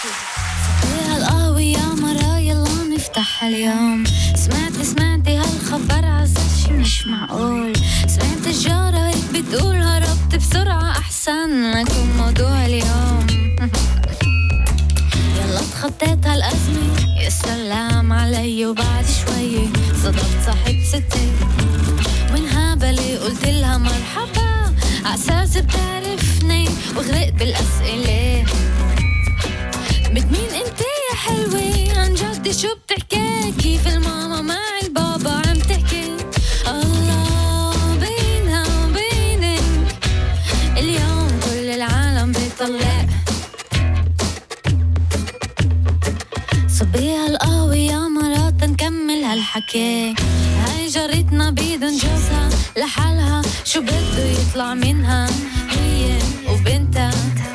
صبيها القهوة يا مرا يلا نفتح اليوم. سمعتي هالخبر عزل شي مش معقول. سمعت الجارة هيك بتقول هربت بسرعة أحسن نكون موضوع اليوم. يلا تخطيت هالأزمة يا سلام علي وبعد شوي صدقت صاحب ستي وانهابلي قلت لها مرحبا عساس بتعرفني وغرقت بالأسئلة. بد مين انت يا حلوة عن جد شو بتحكي كيف الماما مع البابا عم تحكي. الله بينها وبينك اليوم كل العالم بيطلع. صبيها القهوة يا مرات نكمل هالحكي. هاي جارتنا بيدن جوزها لحالها شو بده يطلع منها هي وبنتها.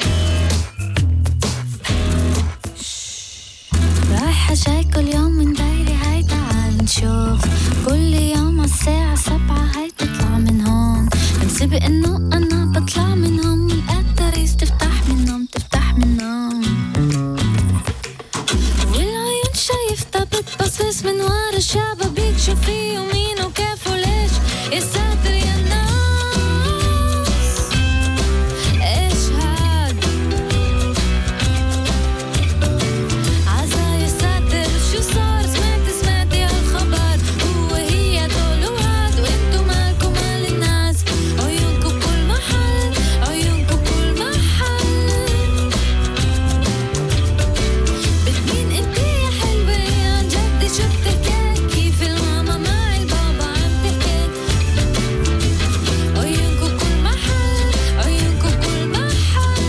رايحة جاي كل يوم من دايري هاي تعال نشوف. كل يوم عالساعة 7 هاي تطلع من هون. بنسبق انه انا بطلع منهم الاتريس تفتح منهم والعيون شايفتها بتبصص من ورا الشبابيك. شو فيه ومين وكيف وليش يا ساتر يا ناس ايش هاد عزا يا ساتر شو صار. سمعتي هالخبر هو هي دول وهاد وانتو مالكم مال الناس. عيونكم بكل محل عيونكم بكل محل. بتمين انت يا حلوة عن جد شو بتحكي كيف الماما مع البابا عم تحكي. عيونكم بكل محل عيونكم بكل محل.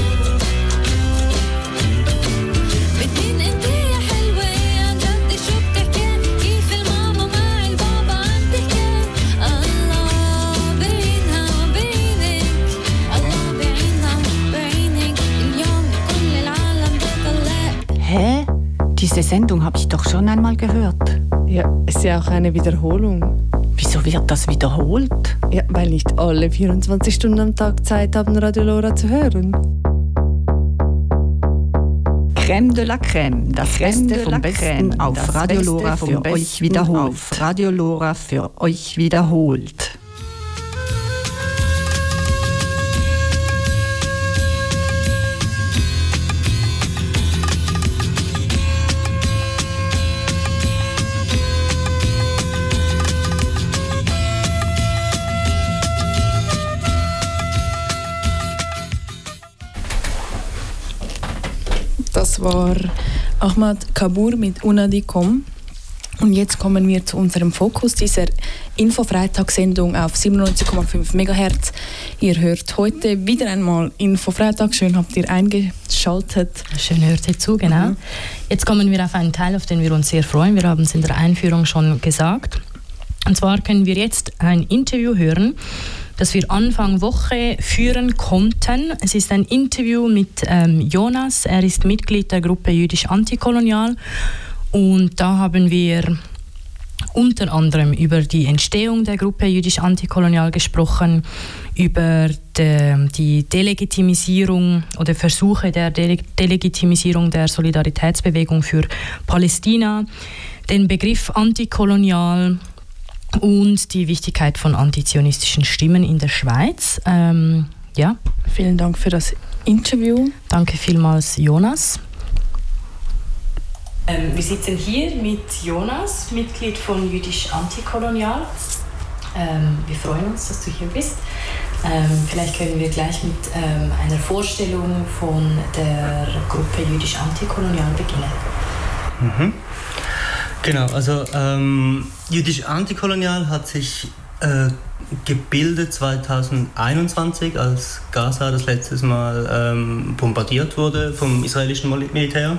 بتمين انت يا حلوة عن جد شو بتحكي كيف الماما مع البابا عم تحكي. الله بينها وبينك الله بعينها وبعينك اليوم كل العالم بيطلع. Hä? Diese Sendung habe ich doch schon einmal gehört. Ja, ist ja auch eine Wiederholung. Wieso wird das wiederholt? Ja, weil nicht alle 24 Stunden am Tag Zeit haben, Radio Lora zu hören. Crème de la Crème, das Beste vom Besten auf Radio Lora für euch wiederholt. Auf Radio Lora für euch wiederholt. Das war Ahmad Kabur mit Unadikom. Und jetzt kommen wir zu unserem Fokus dieser Info-Freitagssendung auf 97,5 MHz. Ihr hört heute wieder einmal Info-Freitag. Schön habt ihr eingeschaltet. Schön hört ihr zu, genau. Jetzt kommen wir auf einen Teil, auf den wir uns sehr freuen. Wir haben es in der Einführung schon gesagt. Und zwar können wir jetzt ein Interview hören, das wir Anfang Woche führen konnten. Es ist ein Interview mit Jonas. Er ist Mitglied der Gruppe Jüdisch Antikolonial. Und da haben wir unter anderem über die Entstehung der Gruppe Jüdisch Antikolonial gesprochen, über die Delegitimisierung oder Versuche der Delegitimisierung der Solidaritätsbewegung für Palästina, den Begriff Antikolonial und die Wichtigkeit von antizionistischen Stimmen in der Schweiz. Ja. Vielen Dank für das Interview. Danke vielmals, Jonas. Wir sitzen hier mit Jonas, Mitglied von Jüdisch Antikolonial. Wir freuen uns, dass du hier bist. Vielleicht können wir gleich mit einer Vorstellung von der Gruppe Jüdisch Antikolonial beginnen. Mhm. Genau, also Jüdisch Antikolonial hat sich gebildet 2021, als Gaza das letzte Mal bombardiert wurde vom israelischen Militär.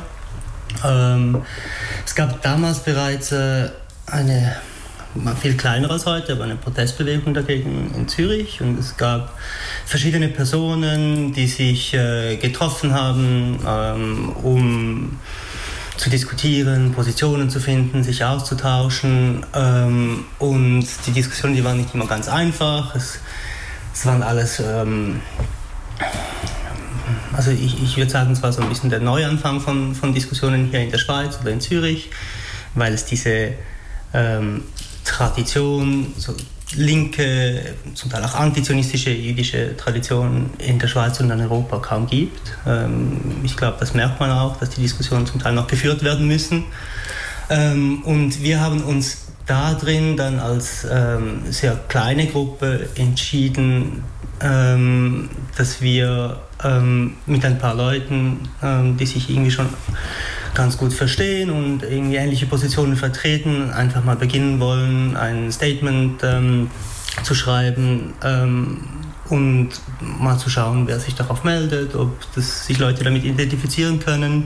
Es gab damals bereits eine viel kleiner als heute, aber eine Protestbewegung dagegen in Zürich, und es gab verschiedene Personen, die sich getroffen haben, um zu diskutieren, Positionen zu finden, sich auszutauschen, und die Diskussionen, die waren nicht immer ganz einfach. Es waren alles also ich würde sagen, es war so ein bisschen der Neuanfang von Diskussionen hier in der Schweiz oder in Zürich, weil es diese Tradition, so linke, zum Teil auch antizionistische jüdische Tradition in der Schweiz und in Europa kaum gibt. Ich glaube, das merkt man auch, dass die Diskussionen zum Teil noch geführt werden müssen. Und wir haben uns da drin dann als sehr kleine Gruppe entschieden, dass wir mit ein paar Leuten, die sich irgendwie schon ganz gut verstehen und irgendwie ähnliche Positionen vertreten, einfach mal beginnen wollen, ein Statement zu schreiben und mal zu schauen, wer sich darauf meldet, ob sich Leute damit identifizieren können.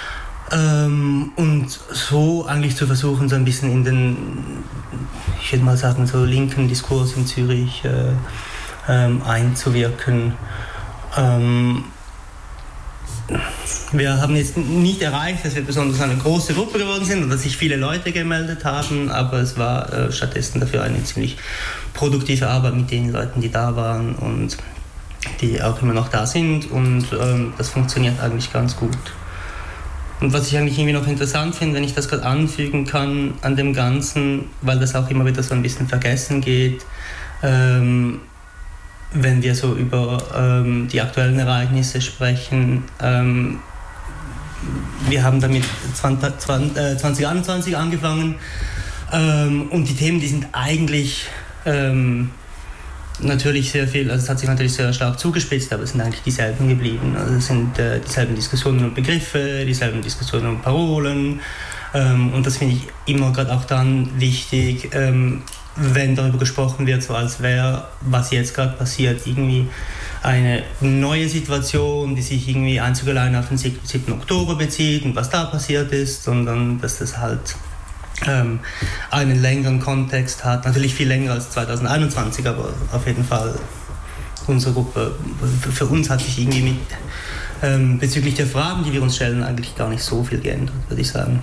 Und so eigentlich zu versuchen, so ein bisschen in den, ich würde mal sagen, so linken Diskurs in Zürich einzuwirken. Wir haben jetzt nicht erreicht, dass wir besonders eine große Gruppe geworden sind oder dass sich viele Leute gemeldet haben, aber es war stattdessen dafür eine ziemlich produktive Arbeit mit den Leuten, die da waren und die auch immer noch da sind, und das funktioniert eigentlich ganz gut. Und was ich eigentlich irgendwie noch interessant finde, wenn ich das gerade anfügen kann an dem Ganzen, weil das auch immer wieder so ein bisschen vergessen geht, wenn wir so über die aktuellen Ereignisse sprechen. Wir haben damit 2021 angefangen, und die Themen, die sind eigentlich natürlich sehr viel, also es hat sich natürlich sehr stark zugespitzt, aber es sind eigentlich dieselben geblieben. Also es sind dieselben Diskussionen und Begriffe, dieselben Diskussionen und Parolen, und das finde ich immer gerade auch dann wichtig, wenn darüber gesprochen wird, so als wäre, was jetzt gerade passiert, irgendwie eine neue Situation, die sich irgendwie einzig allein auf den 7. Oktober bezieht und was da passiert ist, sondern dass das halt einen längeren Kontext hat, natürlich viel länger als 2021, aber auf jeden Fall unsere Gruppe, für uns hat sich irgendwie mit bezüglich der Fragen, die wir uns stellen, eigentlich gar nicht so viel geändert, würde ich sagen.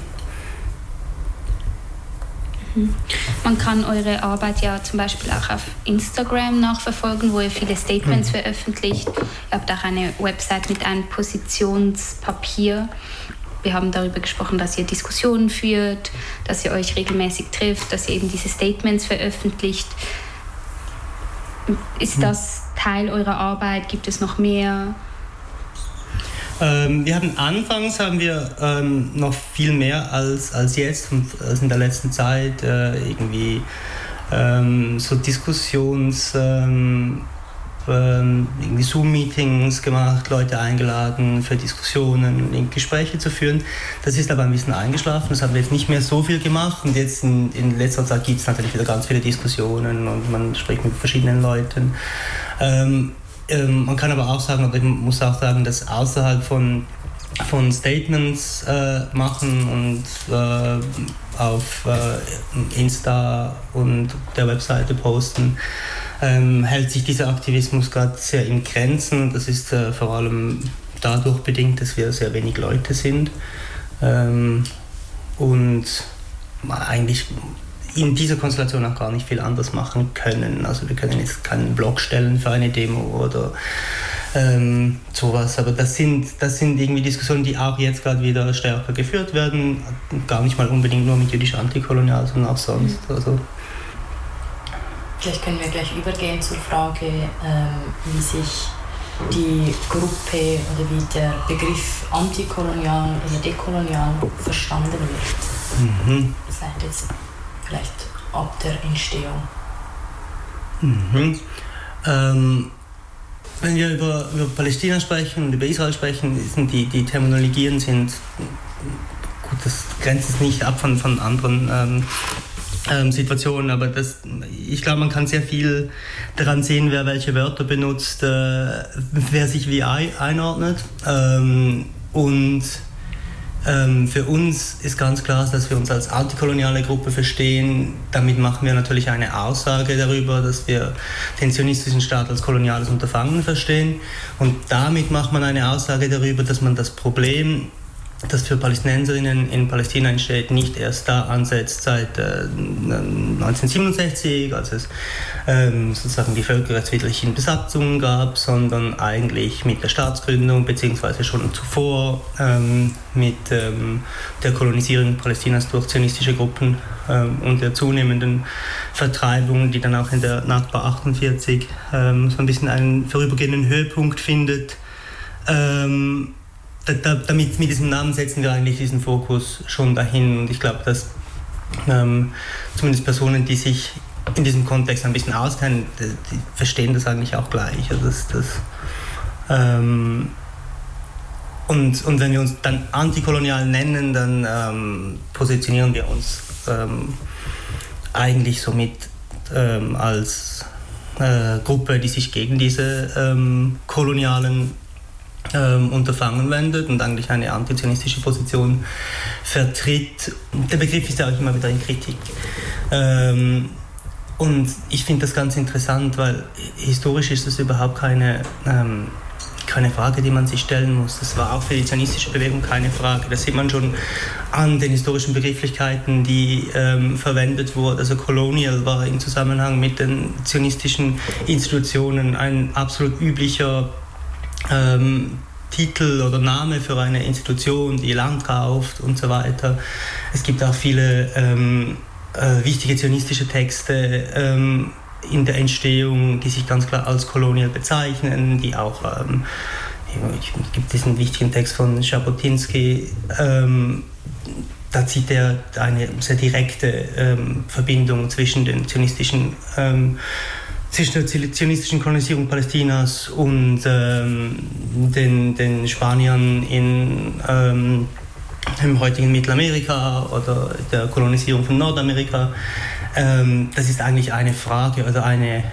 Man kann eure Arbeit ja zum Beispiel auch auf Instagram nachverfolgen, wo ihr viele Statements veröffentlicht. Ihr habt auch eine Website mit einem Positionspapier. Wir haben darüber gesprochen, dass ihr Diskussionen führt, dass ihr euch regelmäßig trifft, dass ihr eben diese Statements veröffentlicht. Ist das Teil eurer Arbeit? Gibt es noch mehr? Anfangs haben wir noch viel mehr als jetzt und als in der letzten Zeit irgendwie so irgendwie Zoom-Meetings gemacht, Leute eingeladen für Diskussionen, Gespräche zu führen. Das ist aber ein bisschen eingeschlafen, das haben wir jetzt nicht mehr so viel gemacht, und jetzt in letzter Zeit gibt es natürlich wieder ganz viele Diskussionen und man spricht mit verschiedenen Leuten. Man kann aber auch sagen, oder ich muss auch sagen, dass außerhalb von Statements machen und auf Insta und der Webseite posten, hält sich dieser Aktivismus gerade sehr in Grenzen. Das ist vor allem dadurch bedingt, dass wir sehr wenig Leute sind und eigentlich in dieser Konstellation auch gar nicht viel anders machen können. Also wir können jetzt keinen Blog stellen für eine Demo oder sowas, aber das sind irgendwie Diskussionen, die auch jetzt gerade wieder stärker geführt werden, gar nicht mal unbedingt nur mit jüdisch antikolonial, sondern auch sonst. Also. Vielleicht können wir gleich übergehen zur Frage, wie sich die Gruppe oder wie der Begriff antikolonial oder dekolonial verstanden wird. Seit jetzt vielleicht ab der Entstehung. Wenn wir über Palästina sprechen und über Israel sprechen, sind die Terminologien sind, gut, das grenzt es nicht ab von anderen Situationen, aber ich glaube, man kann sehr viel daran sehen, wer welche Wörter benutzt, wer sich wie einordnet. Und für uns ist ganz klar, dass wir uns als antikoloniale Gruppe verstehen. Damit machen wir natürlich eine Aussage darüber, dass wir den zionistischen Staat als koloniales Unterfangen verstehen. Und damit macht man eine Aussage darüber, dass man das Problem das für Palästinenserinnen in Palästina entsteht, nicht erst da ansetzt seit 1967, als es sozusagen die völkerrechtswidrigen Besatzungen gab, sondern eigentlich mit der Staatsgründung beziehungsweise schon zuvor mit der Kolonisierung Palästinas durch zionistische Gruppen und der zunehmenden Vertreibung, die dann auch in der Nakba 48 so ein bisschen einen vorübergehenden Höhepunkt findet. Mit diesem Namen setzen wir eigentlich diesen Fokus schon dahin, und ich glaube, dass zumindest Personen, die sich in diesem Kontext ein bisschen auskennen, die verstehen das eigentlich auch gleich. Also und wenn wir uns dann antikolonial nennen, dann positionieren wir uns eigentlich somit als Gruppe, die sich gegen diese kolonialen Unterfangen wendet und eigentlich eine antizionistische Position vertritt. Der Begriff ist ja auch immer wieder in Kritik. Und ich finde das ganz interessant, weil historisch ist das überhaupt keine Frage, die man sich stellen muss. Das war auch für die zionistische Bewegung keine Frage. Das sieht man schon an den historischen Begrifflichkeiten, die verwendet wurden. Also Colonial war im Zusammenhang mit den zionistischen Institutionen ein absolut üblicher Titel oder Name für eine Institution, die Land kauft und so weiter. Es gibt auch viele wichtige zionistische Texte in der Entstehung, die sich ganz klar als kolonial bezeichnen, die auch, es gibt diesen wichtigen Text von Jabotinsky, da zieht er eine sehr direkte Verbindung zwischen der zionistischen Kolonisierung Palästinas und den Spaniern im heutigen Mittelamerika oder der Kolonisierung von Nordamerika. Das ist eigentlich eine Frage oder eine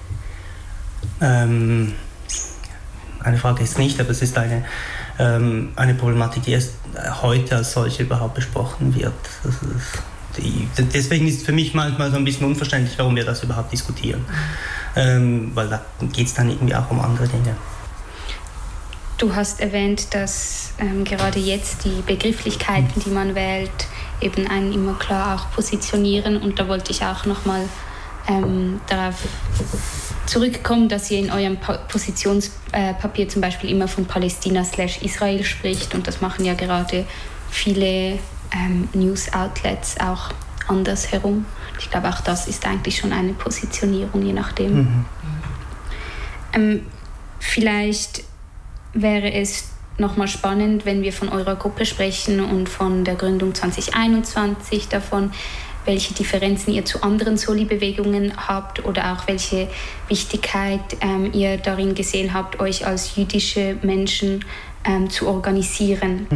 Frage ist nicht, aber es ist eine Problematik, die erst heute als solche überhaupt besprochen wird. Deswegen ist es für mich manchmal so ein bisschen unverständlich, warum wir das überhaupt diskutieren. Weil da geht es dann irgendwie auch um andere Dinge. Du hast erwähnt, dass gerade jetzt die Begrifflichkeiten, die man wählt, eben einen immer klar auch positionieren. Und da wollte ich auch nochmal darauf zurückkommen, dass ihr in eurem Positionspapier zum Beispiel immer von Palästina/Israel spricht. Und das machen ja gerade viele News-Outlets auch andersherum. Ich glaube, auch das ist eigentlich schon eine Positionierung, je nachdem. Vielleicht wäre es nochmal spannend, wenn wir von eurer Gruppe sprechen und von der Gründung 2021, davon, welche Differenzen ihr zu anderen Soli-Bewegungen habt oder auch welche Wichtigkeit ihr darin gesehen habt, euch als jüdische Menschen zu organisieren.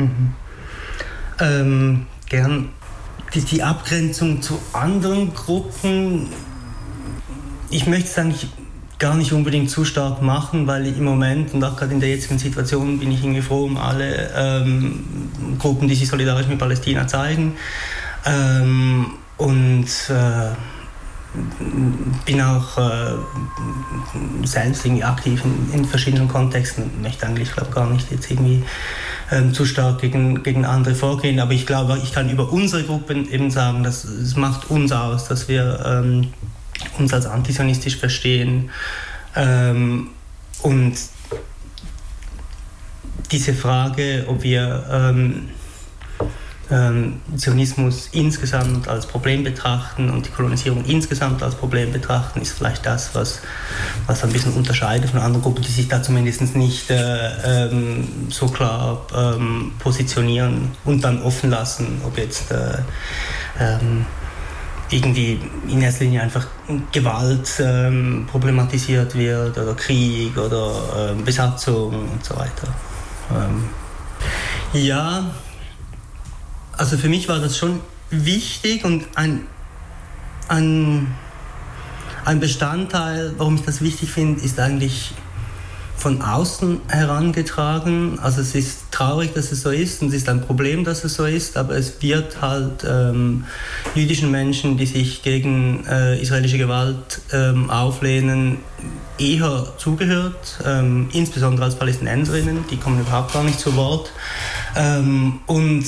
Gern. Die Abgrenzung zu anderen Gruppen, ich möchte es eigentlich gar nicht unbedingt zu stark machen, weil im Moment und auch gerade in der jetzigen Situation bin ich irgendwie froh um alle Gruppen, die sich solidarisch mit Palästina zeigen. Und bin auch selbst irgendwie aktiv in verschiedenen Kontexten und möchte eigentlich, glaube gar nicht jetzt irgendwie zu stark gegen andere vorgehen. Aber ich glaube, ich kann über unsere Gruppen eben sagen, dass es macht uns aus, dass wir uns als antisionistisch verstehen. Und diese Frage, ob wir Zionismus insgesamt als Problem betrachten und die Kolonisierung insgesamt als Problem betrachten, ist vielleicht das, was ein bisschen unterscheidet von anderen Gruppen, die sich da zumindest nicht so klar positionieren und dann offen lassen, ob jetzt irgendwie in erster Linie einfach Gewalt problematisiert wird oder Krieg oder Besatzung und so weiter. Ja, also für mich war das schon wichtig und ein Bestandteil, warum ich das wichtig finde, ist eigentlich von außen herangetragen. Also es ist traurig, dass es so ist und es ist ein Problem, dass es so ist, aber es wird halt jüdischen Menschen, die sich gegen israelische Gewalt auflehnen, eher zugehört, insbesondere als Palästinenserinnen, die kommen überhaupt gar nicht zu Wort. Und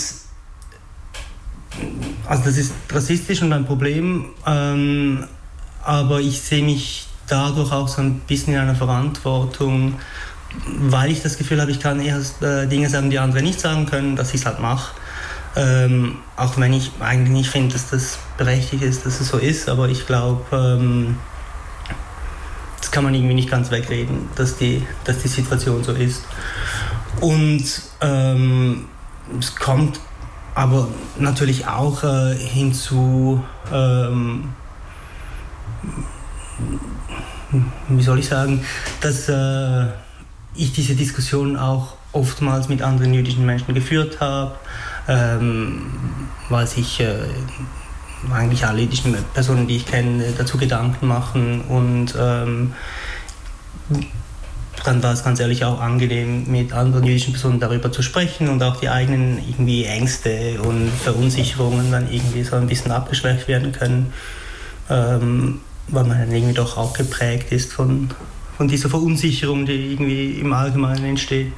also das ist rassistisch und ein Problem, aber ich sehe mich dadurch auch so ein bisschen in einer Verantwortung, weil ich das Gefühl habe, ich kann eher Dinge sagen, die andere nicht sagen können, dass ich es halt mache. Auch wenn ich eigentlich nicht finde, dass das berechtigt ist, dass es so ist, aber ich glaube, das kann man irgendwie nicht ganz wegreden, dass die Situation so ist. Und es kommt aber natürlich auch hinzu, wie soll ich sagen, dass ich diese Diskussion auch oftmals mit anderen jüdischen Menschen geführt habe, weil sich eigentlich alle jüdischen Personen, die ich kenne, dazu Gedanken machen. Und dann war es ganz ehrlich auch angenehm, mit anderen jüdischen Personen darüber zu sprechen und auch die eigenen irgendwie Ängste und Verunsicherungen dann irgendwie so ein bisschen abgeschwächt werden können, weil man dann irgendwie doch auch geprägt ist von dieser Verunsicherung, die irgendwie im Allgemeinen entsteht.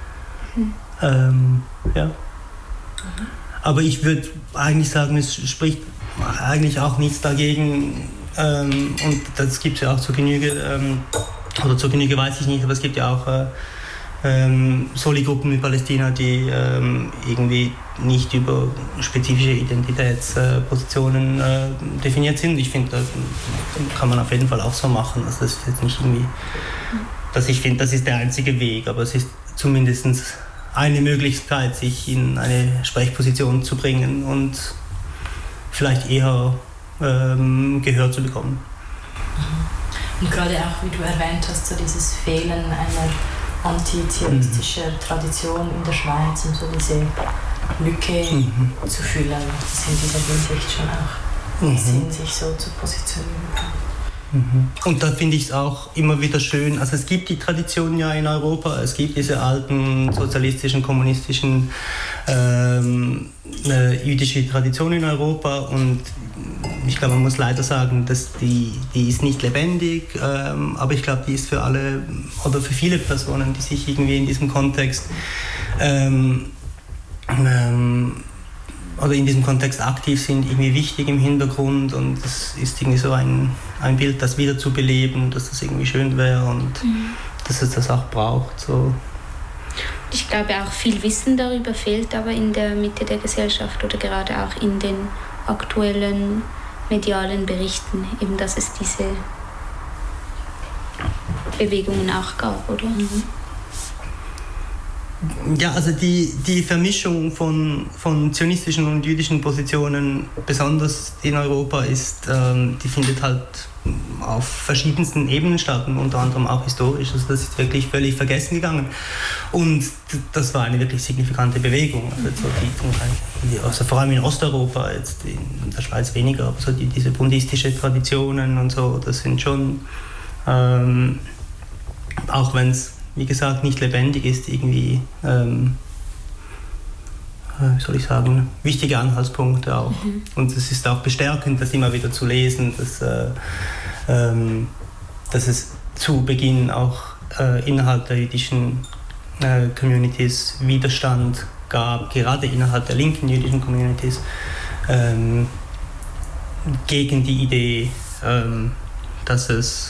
Ja. Aber ich würde eigentlich sagen, es spricht eigentlich auch nichts dagegen, und das gibt es ja auch zur Genüge, oder zur Genüge weiß ich nicht, aber es gibt ja auch Soli-Gruppen in Palästina, die irgendwie nicht über spezifische Identitätspositionen definiert sind. Ich finde, das kann man auf jeden Fall auch so machen. Also das ist jetzt nicht irgendwie, dass ich finde, das ist der einzige Weg, aber es ist zumindest eine Möglichkeit, sich in eine Sprechposition zu bringen und vielleicht eher Gehör zu bekommen. Und gerade auch, wie du erwähnt hast, so dieses Fehlen einer antizionistischen Tradition in der Schweiz und so diese Lücke zu füllen, das in dieser Hinsicht schon auch Sinn, sich so zu positionieren. Und da finde ich es auch immer wieder schön, also es gibt die Tradition ja in Europa, es gibt diese alten sozialistischen, kommunistischen, jüdische Tradition in Europa und ich glaube, man muss leider sagen, dass die ist nicht lebendig, aber ich glaube, die ist für alle oder für viele Personen, die sich irgendwie in diesem Kontext oder in diesem Kontext aktiv sind, irgendwie wichtig im Hintergrund und das ist irgendwie so ein Bild, das wieder zu beleben, dass das irgendwie schön wäre und dass es das auch braucht. So. Ich glaube auch viel Wissen darüber fehlt aber in der Mitte der Gesellschaft oder gerade auch in den aktuellen medialen Berichten, eben dass es diese Bewegungen auch gab, oder? Ja, also die Vermischung von zionistischen und jüdischen Positionen, besonders in Europa, die findet halt auf verschiedensten Ebenen statt, unter anderem auch historisch. Also das ist wirklich völlig vergessen gegangen. Und das war eine wirklich signifikante Bewegung. Also vor allem in Osteuropa, jetzt in der Schweiz weniger, aber so diese bundistische Traditionen und so, das sind schon, auch wenn es wie gesagt, nicht lebendig ist, irgendwie, wie soll ich sagen, wichtige Anhaltspunkte auch. Und es ist auch bestärkend, das immer wieder zu lesen, dass es zu Beginn auch innerhalb der jüdischen Communities Widerstand gab, gerade innerhalb der linken jüdischen Communities, gegen die Idee, dass es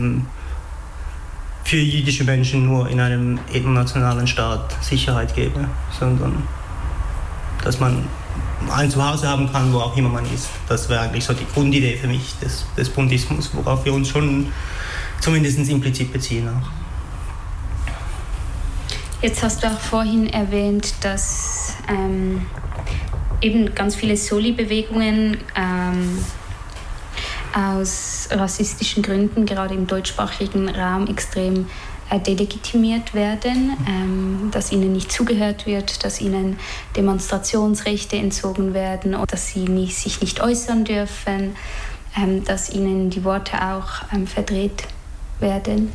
für jüdische Menschen nur in einem internationalen Staat Sicherheit gäbe, sondern dass man ein Zuhause haben kann, wo auch immer man ist. Das wäre eigentlich so die Grundidee für mich des Bundismus, worauf wir uns schon zumindest implizit beziehen auch. Jetzt hast du auch vorhin erwähnt, dass eben ganz viele Soli-Bewegungen aus rassistischen Gründen gerade im deutschsprachigen Raum extrem delegitimiert werden, dass ihnen nicht zugehört wird, dass ihnen Demonstrationsrechte entzogen werden oder dass sie sich nicht äußern dürfen, dass ihnen die Worte auch verdreht werden.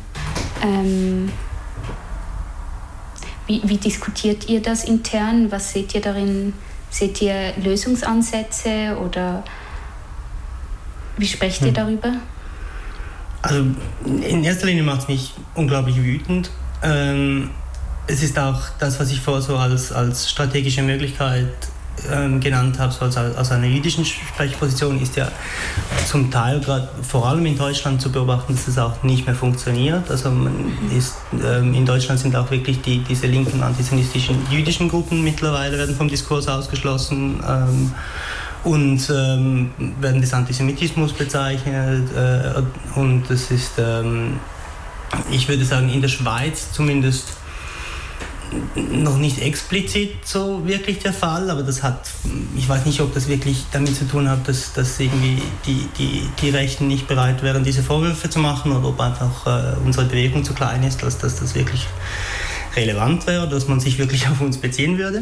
Wie diskutiert ihr das intern? Was seht ihr darin? Seht ihr Lösungsansätze oder wie sprecht ihr darüber? Also in erster Linie macht es mich unglaublich wütend, es ist auch das, was ich vorher so als strategische Möglichkeit genannt habe, so als einer jüdischen Sprechposition, ist ja zum Teil gerade vor allem in Deutschland zu beobachten, dass es auch nicht mehr funktioniert. Also in Deutschland sind auch wirklich diese linken antisemitischen jüdischen Gruppen mittlerweile werden vom Diskurs ausgeschlossen und werden des Antisemitismus bezeichnet und das ist, ich würde sagen, in der Schweiz zumindest noch nicht explizit so wirklich der Fall, aber ich weiß nicht, ob das wirklich damit zu tun hat, dass irgendwie die Rechten nicht bereit wären, diese Vorwürfe zu machen, oder ob einfach unsere Bewegung zu klein ist, dass das wirklich relevant wäre, dass man sich wirklich auf uns beziehen würde.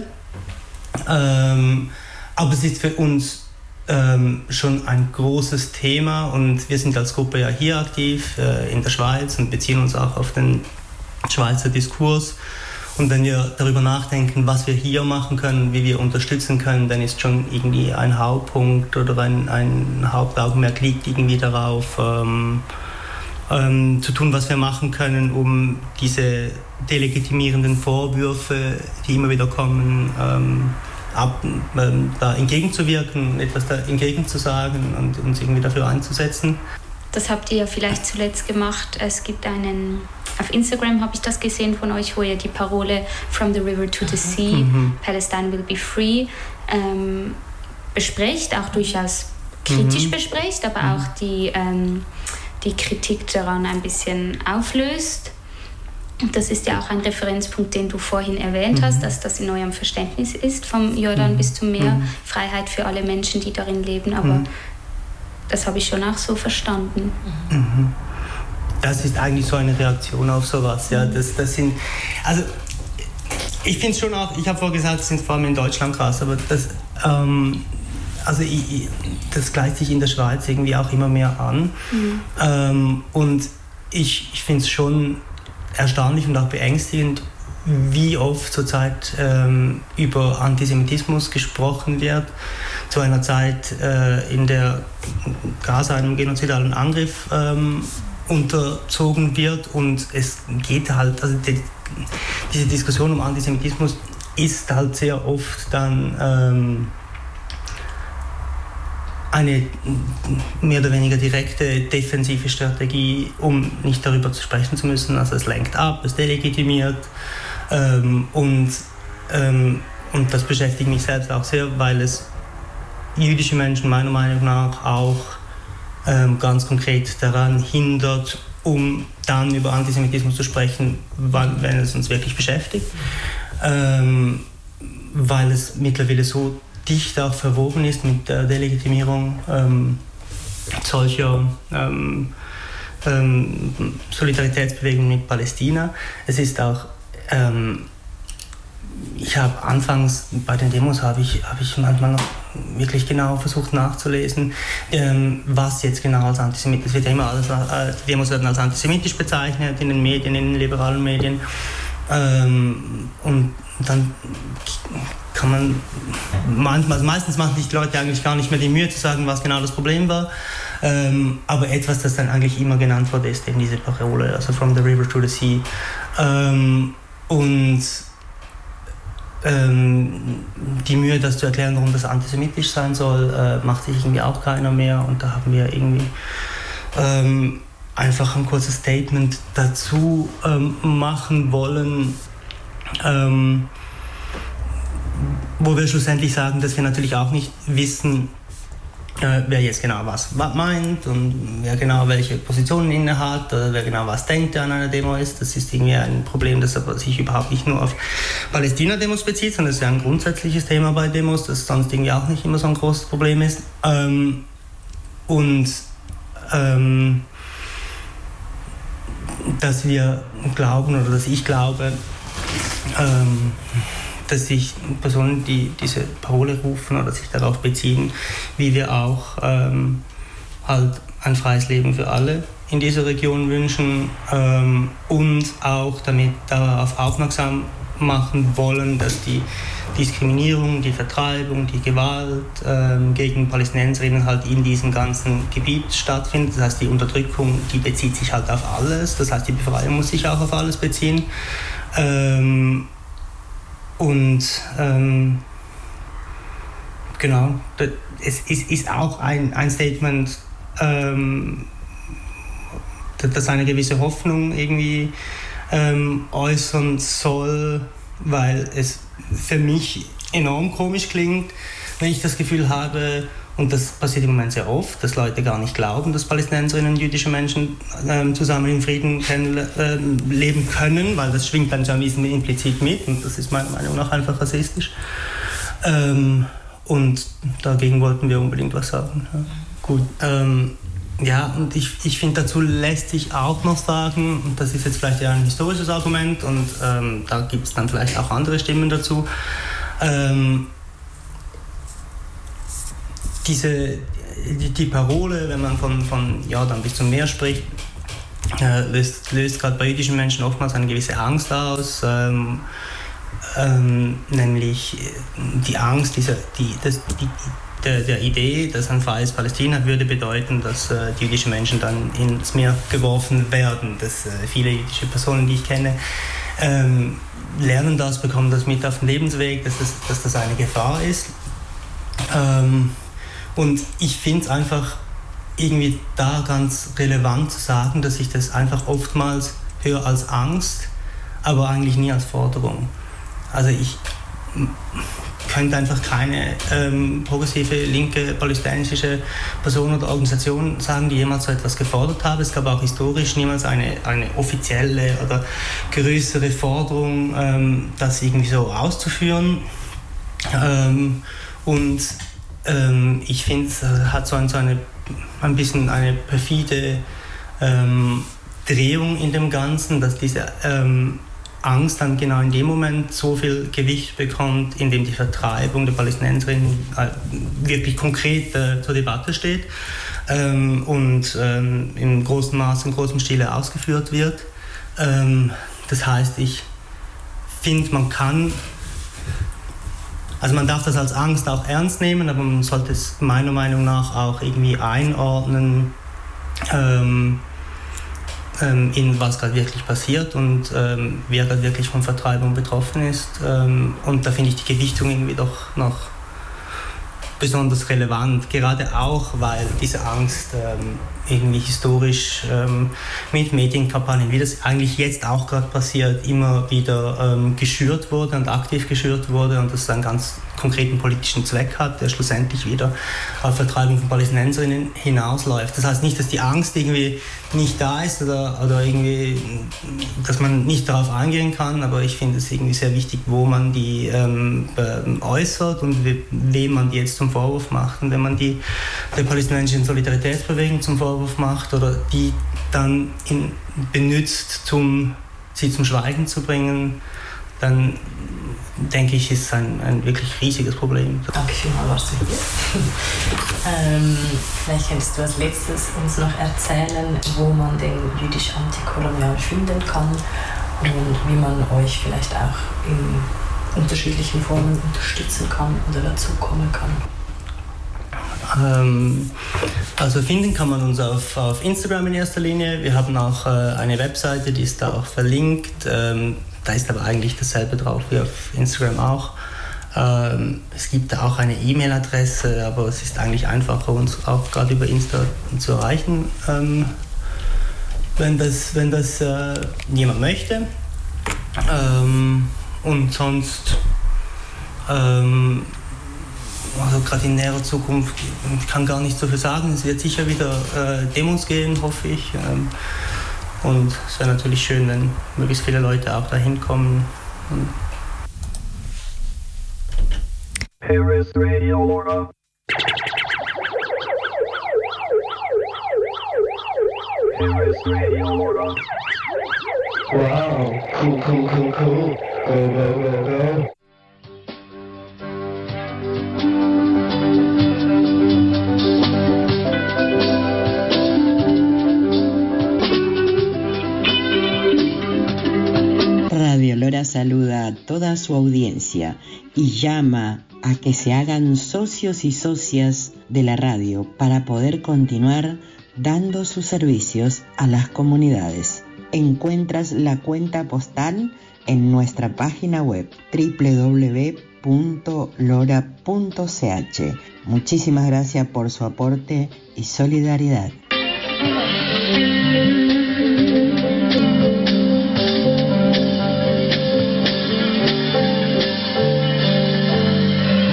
Aber es ist für uns schon ein großes Thema und wir sind als Gruppe ja hier aktiv in der Schweiz und beziehen uns auch auf den Schweizer Diskurs. Und wenn wir darüber nachdenken, was wir hier machen können, wie wir unterstützen können, dann ist schon irgendwie ein Hauptpunkt oder ein Hauptaugenmerk liegt irgendwie darauf, zu tun, was wir machen können, um diese delegitimierenden Vorwürfe, die immer wieder kommen, da entgegenzuwirken, etwas da entgegenzusagen und uns irgendwie dafür einzusetzen. Das habt ihr ja vielleicht zuletzt gemacht. Es gibt auf Instagram habe ich das gesehen von euch, wo ihr die Parole From the River to the Sea, Palestine will be free, besprecht, auch durchaus kritisch besprecht, aber auch die Kritik daran ein bisschen auflöst. Das ist ja auch ein Referenzpunkt, den du vorhin erwähnt hast, dass das in eurem Verständnis ist, vom Jordan bis zum Meer, Freiheit für alle Menschen, die darin leben, aber das habe ich schon auch so verstanden. Das ist eigentlich so eine Reaktion auf sowas. Ja. Das sind, also ich finde es schon auch, ich habe vorher gesagt, es sind vor allem in Deutschland krass, aber das gleicht sich in der Schweiz irgendwie auch immer mehr an. Und ich finde es schon erstaunlich und auch beängstigend, wie oft zurzeit über Antisemitismus gesprochen wird, zu einer Zeit, in der Gaza einem genozidalen Angriff unterzogen wird und es geht halt, also diese Diskussion um Antisemitismus ist halt sehr oft dann eine mehr oder weniger direkte defensive Strategie, um nicht darüber zu sprechen zu müssen. Also es lenkt ab, es delegitimiert und das beschäftigt mich selbst auch sehr, weil es jüdische Menschen meiner Meinung nach auch ganz konkret daran hindert, um dann über Antisemitismus zu sprechen, wenn es uns wirklich beschäftigt, weil es mittlerweile so dicht auch verwoben ist mit der Delegitimierung solcher Solidaritätsbewegungen mit Palästina. Es ist auch ich habe anfangs bei den Demos habe ich manchmal noch wirklich genau versucht nachzulesen, was jetzt genau als Antisemitisch, es wird ja immer alles, die Demos werden als antisemitisch bezeichnet in den Medien, in den liberalen Medien, und dann kann man meistens machen sich die Leute eigentlich gar nicht mehr die Mühe zu sagen, was genau das Problem war, aber etwas, das dann eigentlich immer genannt wurde, ist eben diese Parole, also From the River to the Sea, und die Mühe, das zu erklären, warum das antisemitisch sein soll, macht sich irgendwie auch keiner mehr. Und da haben wir irgendwie einfach ein kurzes Statement dazu machen wollen, wo wir schlussendlich sagen, dass wir natürlich auch nicht wissen, wer jetzt genau was meint und wer genau welche Positionen innehat oder wer genau was denkt, der an einer Demo ist. Das ist irgendwie ein Problem, das aber sich überhaupt nicht nur auf Palästina-Demos bezieht, sondern es ist ja ein grundsätzliches Thema bei Demos, das sonst irgendwie auch nicht immer so ein großes Problem ist. Dass wir glauben oder dass ich glaube, dass sich Personen, die diese Parole rufen oder sich darauf beziehen, wie wir auch halt ein freies Leben für alle in dieser Region wünschen, und auch damit darauf aufmerksam machen wollen, dass die Diskriminierung, die Vertreibung, die Gewalt gegen Palästinenserinnen halt in diesem ganzen Gebiet stattfindet. Das heißt, die Unterdrückung, die bezieht sich halt auf alles. Das heißt, die Befreiung muss sich auch auf alles beziehen. Genau, es ist auch ein Statement, das eine gewisse Hoffnung irgendwie äußern soll, weil es für mich enorm komisch klingt, wenn ich das Gefühl habe, und das passiert im Moment sehr oft, dass Leute gar nicht glauben, dass Palästinenserinnen und jüdische Menschen zusammen in Frieden leben können, weil das schwingt dann so ein bisschen implizit mit und das ist meiner Meinung nach einfach rassistisch. Und dagegen wollten wir unbedingt was sagen. Ja. Gut. Ja, und ich finde, dazu lässt sich auch noch sagen, und das ist jetzt vielleicht eher ein historisches Argument, und da gibt es dann vielleicht auch andere Stimmen dazu, die Parole, wenn man von Jordan bis zum Meer spricht, löst gerade bei jüdischen Menschen oftmals eine gewisse Angst aus, nämlich die Angst der Idee, dass ein freies Palästina würde bedeuten, dass die jüdischen Menschen dann ins Meer geworfen werden. Dass viele jüdische Personen, die ich kenne, lernen das, bekommen das mit auf den Lebensweg, dass das eine Gefahr ist. Und ich finde es einfach irgendwie da ganz relevant zu sagen, dass ich das einfach oftmals höre als Angst, aber eigentlich nie als Forderung. Also ich könnte einfach keine progressive, linke, palästinensische Person oder Organisation sagen, die jemals so etwas gefordert habe. Es gab auch historisch niemals eine offizielle oder größere Forderung, das irgendwie so auszuführen. Ich finde, es hat so ein bisschen eine perfide Drehung in dem Ganzen, dass diese Angst dann genau in dem Moment so viel Gewicht bekommt, in dem die Vertreibung der Palästinenserinnen wirklich konkret zur Debatte steht und in großem Maße, in großem Stile ausgeführt wird. Das heißt, ich finde, man darf das als Angst auch ernst nehmen, aber man sollte es meiner Meinung nach auch irgendwie einordnen in was gerade wirklich passiert und wer gerade wirklich von Vertreibung betroffen ist. Und da finde ich die Gewichtung irgendwie doch noch besonders relevant, gerade auch, weil diese Angst irgendwie historisch mit Medienkampagnen, wie das eigentlich jetzt auch gerade passiert, immer wieder geschürt wurde und aktiv geschürt wurde und das einen ganz konkreten politischen Zweck hat, der schlussendlich wieder auf Vertreibung von Palästinenserinnen hinausläuft. Das heißt nicht, dass die Angst irgendwie nicht da ist oder irgendwie, dass man nicht darauf eingehen kann, aber ich finde es irgendwie sehr wichtig, wo man die äußert und wem man die jetzt zum Vorwurf macht. Und wenn man die der palästinensischen Solidaritätsbewegung zum Vorwurf macht oder die dann benutzt, sie zum Schweigen zu bringen, dann denke ich, ist ein wirklich riesiges Problem. Danke vielmals, warst du hier. Vielleicht kannst du als letztes uns noch erzählen, wo man den jüdisch antikolonial finden kann und wie man euch vielleicht auch in unterschiedlichen Formen unterstützen kann oder dazukommen kann. Also finden kann man uns auf Instagram in erster Linie. Wir haben auch eine Webseite, die ist da auch verlinkt. Da ist aber eigentlich dasselbe drauf wie auf Instagram auch. Es gibt da auch eine E-Mail-Adresse, aber es ist eigentlich einfacher, uns auch gerade über Insta zu erreichen, wenn das jemand möchte. Und sonst, also gerade in näherer Zukunft, ich kann gar nicht so viel sagen. Es wird sicher wieder Demos geben, hoffe ich. Und es wäre natürlich schön, wenn möglichst viele Leute auch dahin kommen. Here is Radio Lora. Here is Radio Lora. Wow, cool. Go. Radio Lora saluda a toda su audiencia y llama a que se hagan socios y socias de la radio para poder continuar dando sus servicios a las comunidades. Encuentras la cuenta postal en nuestra página web www.lora.ch. Muchísimas gracias por su aporte y solidaridad.